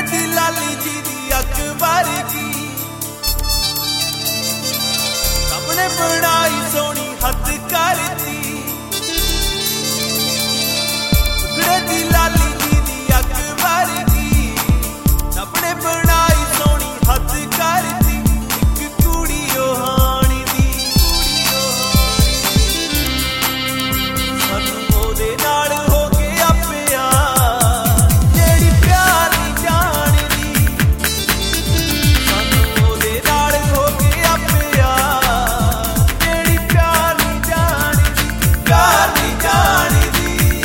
दी लाली जी दी अकबर की सबने बनाई सोनी हद करती दी लाली जी दी अकबर की सबने बनाई सोनी हद करती एक कुड़ी हानी दी सानू ओदे नाल हो गया प्यार जेड़ी प्यार दी जान दी सानू ओदे नाल हो गया प्यार जेड़ी प्यार दी जान दी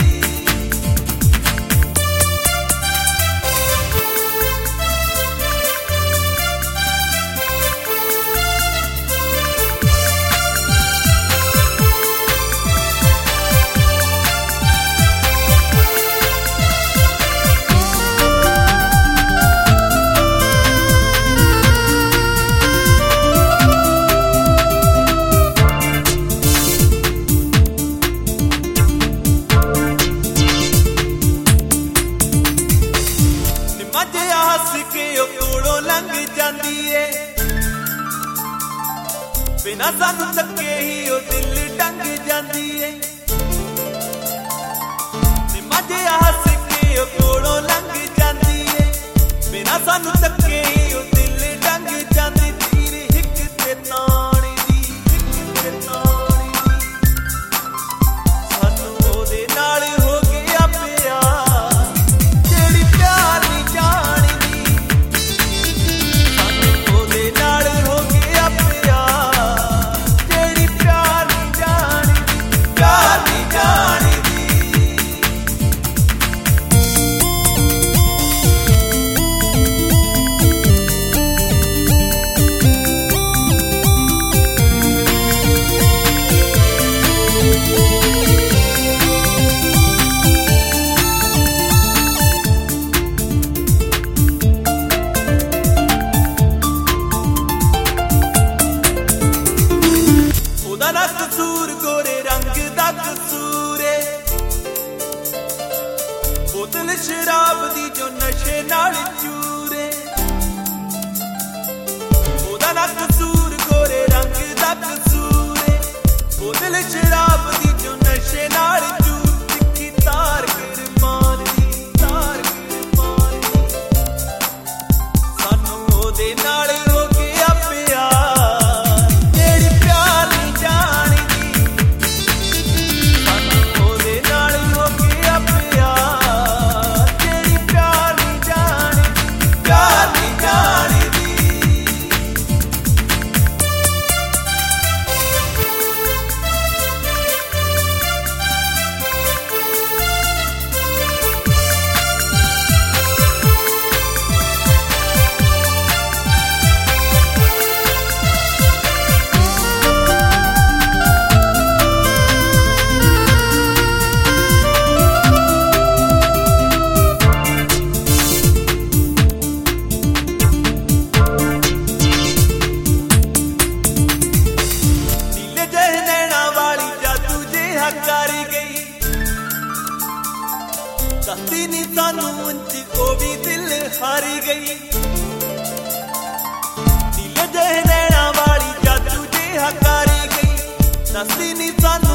बिना सानू तके ही ओ दिल डंग जांदी है मजे हस के ओ कोलों लंघ जांदी है बिना सानू तके ही ओ दिल डंग जांदी तीर हिक ते ताणी दी सानू ओदे नाल हो गया प्यार जेड़ी प्यार दी जान दी सानू ओदे नाल हो गया प्यार कसूर गोरे रंग दा कसूर बोतल शराब दी जो नशे नाल चूरे ओदा ना कसूर गोरे रंग दा कसूर बोतल शराब दी जो नशे नाल चूर तिखी तार कर मान दी सानू ओदे नाल हो गया प्यार जेड़ी प्यार दी जान दस्ती नी सानू अंच ओ भी दिल हारी गई नीले जह नैना वाली जादू जे हकारी गई दस्ती नी सानू